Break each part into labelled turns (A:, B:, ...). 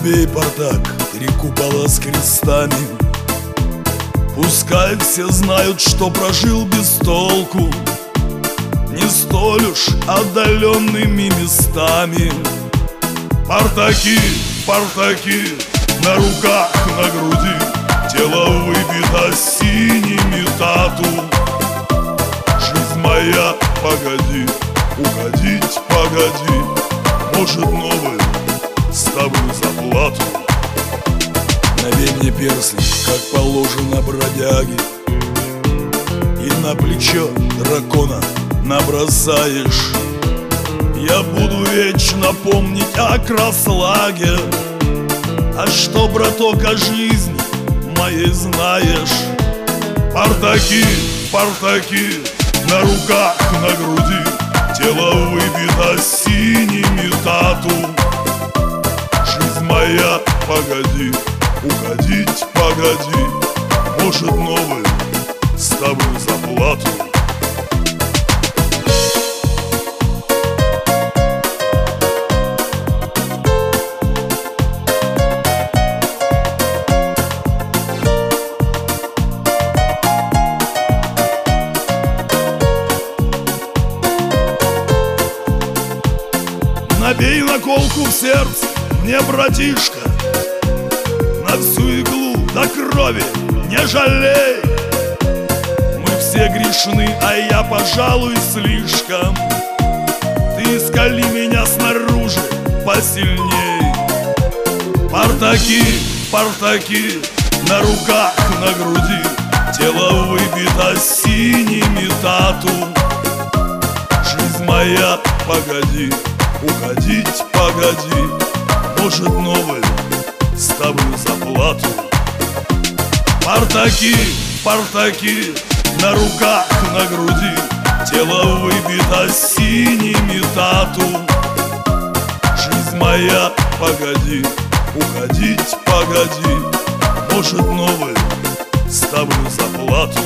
A: Набей, Партак, 3 купола с крестами. Пускай все знают, что прожил без толку, не столь уж отдаленными местами. Партаки, Партаки, на руках, на груди тело выбито синими тату. Жизнь моя, погоди, уходить, погоди, может, новый ставлю заплату. Набей мне перстень, как положено бродяге, и на плечо дракона набросаешь. Я буду вечно помнить о краслаге. А что, браток, о жизни моей знаешь? Партаки, Партаки, на руках, на груди тело выбито синими тату. Жизнь моя, погоди, уходить, погоди, может, новый ставлю заплату. Набей наколку в сердце мне, братишка, на всю иглу до крови не жалей. Мы все грешны, а я, пожалуй, слишком. Ты скали меня снаружи посильней. Партаки, Партаки, на руках, на груди тело выбито синими тату. Жизнь моя, погоди, уходить, погоди, может, новый ставлю заплату. Партаки, Партаки, на руках, на груди тело выбито синими тату. Жизнь моя, погоди, уходить, погоди, может, новый ставлю заплату.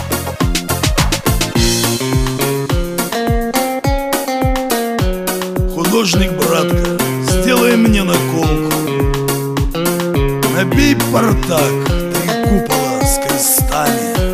A: Художник, братка, сделай мне наколку. Набей, Партак, 3 купола с крестами.